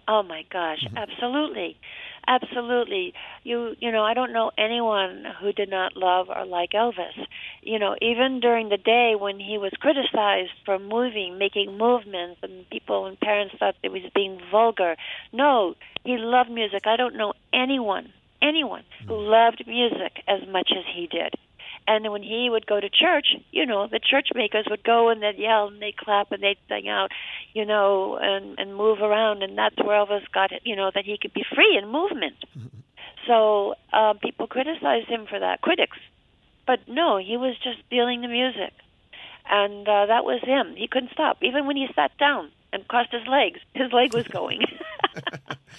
Oh my gosh, absolutely. Absolutely. I don't know anyone who did not love or like Elvis. Even during the day when he was criticized for making movements, and people and parents thought it was being vulgar. No, he loved music. I don't know anyone who loved music as much as he did. And when he would go to church, the church makers would go and they'd yell and they'd clap and they'd sing out, and move around. And that's where Elvis got it, that he could be free in movement. So people criticized him for that, critics. But no, he was just feeling the music. And that was him. He couldn't stop. Even when he sat down and crossed his leg was going.